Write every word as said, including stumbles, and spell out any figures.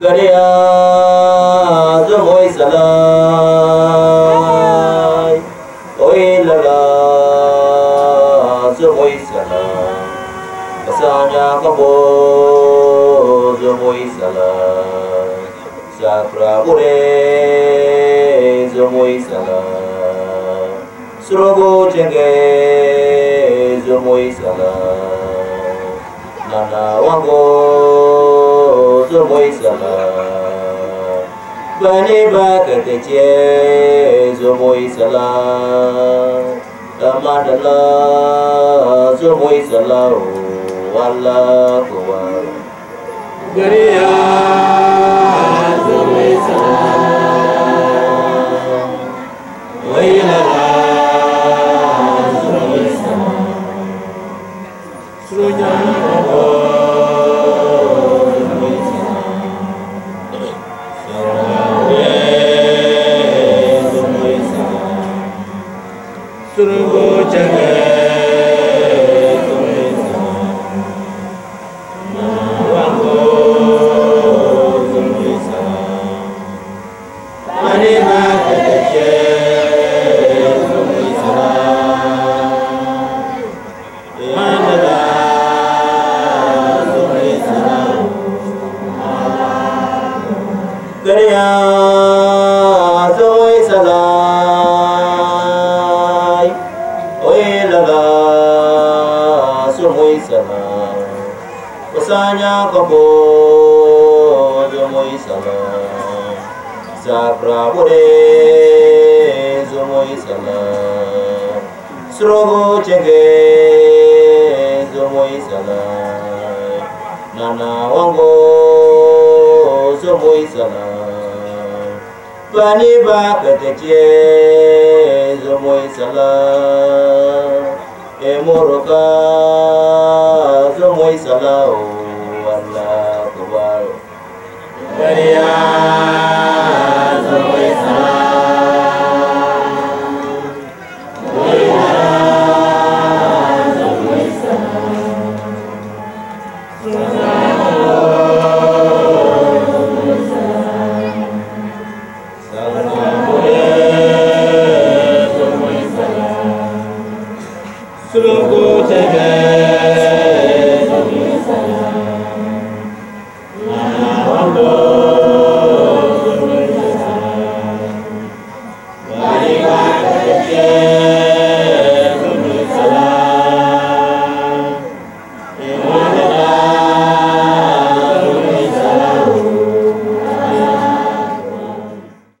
Gariya Zumoi Salai Oi Lala Zumoi Salai Basanya Kabo Zumoi Salai Sakra Ure Zumoi Salai Surogo Chenge Zumoi Salai Nana Wango Zumoi Salai Bani Bakateche Zumoi Salai Tamadala Zumoi Salai Allah Kuwar Gariya Zumoi Salai Wailala Zumoi Salai Surujana Surugo Jaga Wango Zumisa Mani Bakateche Zumisa Mandala Zumisa Gariya Zumisa Basanya Kabo Zumoi Salai Sakra Bude Zumoi Salai Surogo Chenge Zumoi Salai Nana Wango Zumoi Salai Bani Bakateche Zumoi Salai Emoroka Zumoi Salai Allah Kubar Gariya